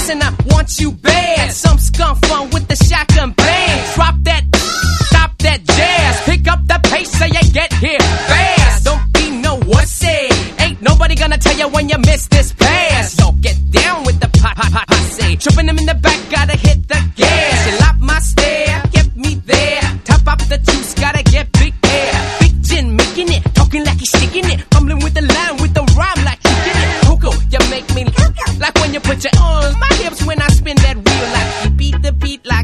fast and I want you bad. Some skunk fun with the shotgun bang. Drop that, stop that jazz. Pick up the pace so you get here fast. Don't be no wussy. Ain't nobody gonna tell you when you miss this pass. So get down with the posse. Tripping them in the back, gotta hit the gas. You lock my stare, get me there. Top up the juice, gotta get big air. Big gin, making it, talking like he's sticking it. Fumbling with the line, with the rhyme like you did it. Coco, you make me like when you put your arms my hips when I spin that wheel like you beat the beat like